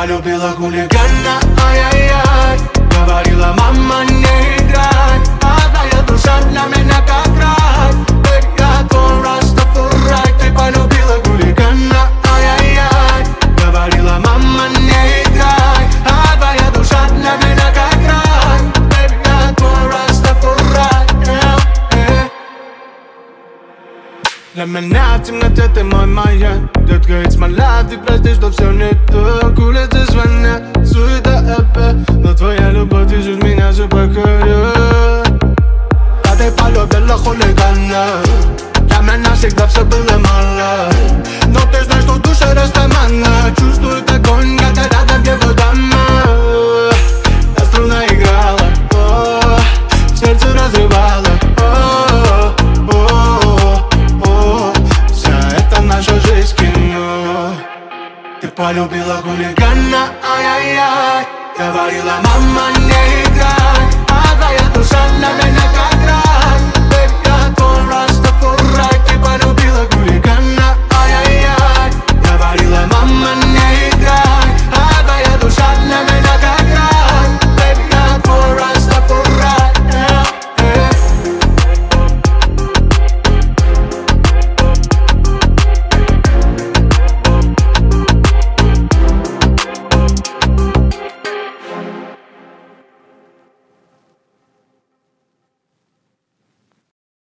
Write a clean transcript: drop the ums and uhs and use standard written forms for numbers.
полюбила хулигана, ай-яй-яй. Говорила, мама, не играй, а твоя душа для меня как рай. Я твой Растафарай. Ты полюбила хулигана, ай-яй-яй. Говорила, мама, не играй, а твоя душа для меня как рай. Я твой Растафарай. Для меня в темноте ты мой маяк. Детка, it's my life, ты прости, что все не так. Улицы звонят, суета опять, но твоя любовь везет меня все покоряет. А ты полюбила хулигана, для меня всегда все было мало. Но ты знаешь, что в душе растамана. Чувствует огонь, когда рядом его дама. Я струна играла, сердце разрывало. Наша жизнь кино. Ты полюбила хулигана, ай-яй-яй. Говорила, мама, не играй, а твоя душа для меня